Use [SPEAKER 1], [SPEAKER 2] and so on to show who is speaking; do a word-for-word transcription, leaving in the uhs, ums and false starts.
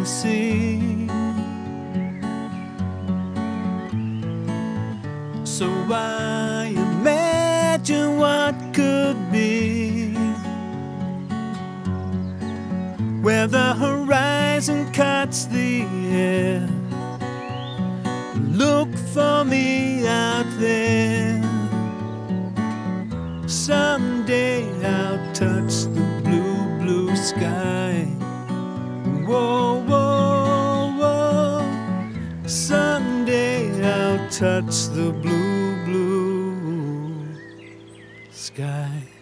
[SPEAKER 1] see. So I imagine what could be, where the horizon cuts the air. Look for me out there. Someday I'll touch the blue, blue sky. Whoa, whoa, whoa. Someday I'll touch the blue, blue sky.